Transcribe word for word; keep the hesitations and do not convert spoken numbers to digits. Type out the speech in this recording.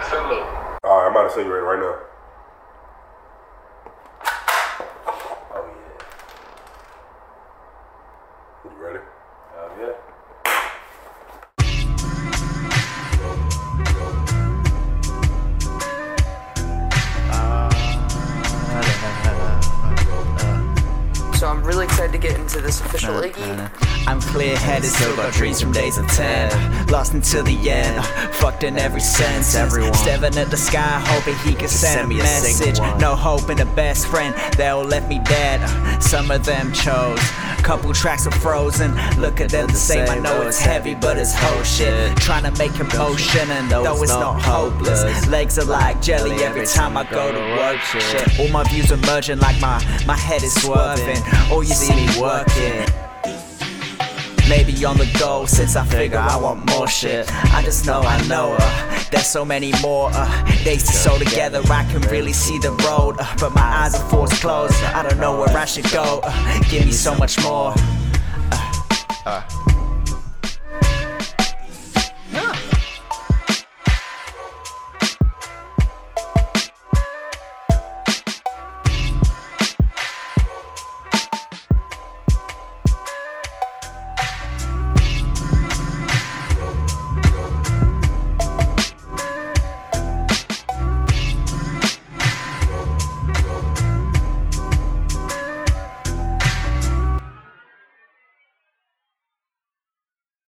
Send low. Alright, I'm about to send you it right now. Oh yeah. You ready? Oh yeah. So I'm really excited to get into this official Iggy. I'm clear-headed, still got dreams from days of ten. Lost until the end, fucked in every sense. Everyone staring at the sky, hoping he can send, send me a message. No hope in a best friend, they all left me dead. Some of them chose, couple tracks are frozen. Look at them the same, I know it's heavy, but it's whole shit. Trying to make emotion, and though it's not hopeless, legs are like jelly every time I go to work. Shit, all my views are merging like my, my head is swerving. All you see me working. Maybe on the go since I figure I want more shit. I just know I know uh, there's so many more uh, days to sew together. I can really see the road, uh, but my eyes are forced closed. I don't know where I should go. Uh, give me so much more. Uh, uh.